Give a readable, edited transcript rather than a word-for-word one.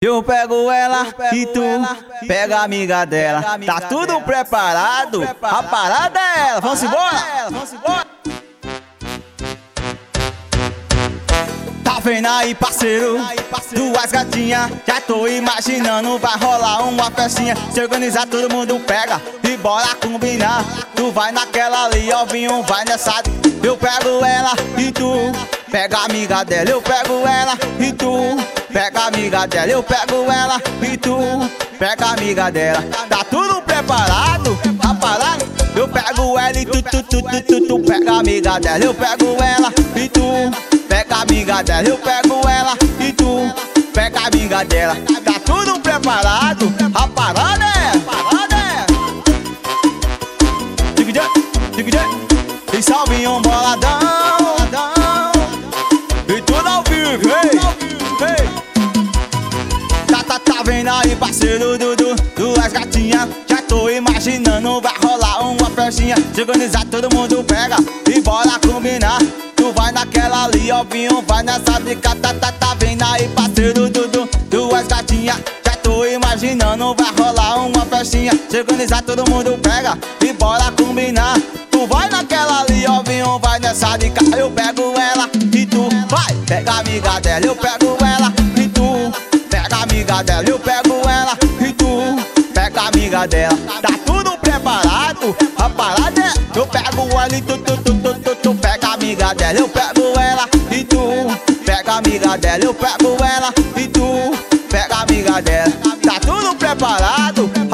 Eu pego ela e tu pega a amiga dela. Tá tudo preparado? A parada é ela. Vamos embora? Tá vendo aí, parceiro? Duas gatinhas. Já tô imaginando, vai rolar uma festinha. Se organizar, todo mundo pega e bora combinar. Tu vai naquela ali, ó, vinho, vai nessa. Eu pego ela e tu pega a amiga dela. Eu pego ela e tu pega a amiga dela. Eu pego ela e tu pega a amiga dela. Tá tudo preparado? A parada? Eu pego ela e tu pega a amiga dela. Eu pego ela e tu pega a amiga dela. Eu pego ela e tu pega a amiga dela. Tá tudo preparado? A parada é? E salve um boladão. E tudo ao vivo, ei. Tá vendo aí, parceiro Dudu, duas gatinhas. Já tô imaginando, vai rolar uma festinha. Se organizar, todo mundo pega e bora combinar. Tu vai naquela ali, ó, vinho, vai nessa dica. Tá vendo aí, parceiro Dudu, duas gatinhas. Já tô imaginando, vai rolar uma festinha. Se organizar, todo mundo pega e bora combinar. Tu vai naquela ali, ó, vinho, vai nessa dica. Eu pego ela e tu vai, pega a amiga dela. Eu pego ela e tu pega a amiga dela. Eu pego ela e tu pega a amiga dela. Tá tudo preparado? A parada é: eu pego ela e tu pega a amiga dela. Eu pego ela e tu pega a amiga dela. Eu pego ela e tu pega a amiga dela. Tá tudo preparado?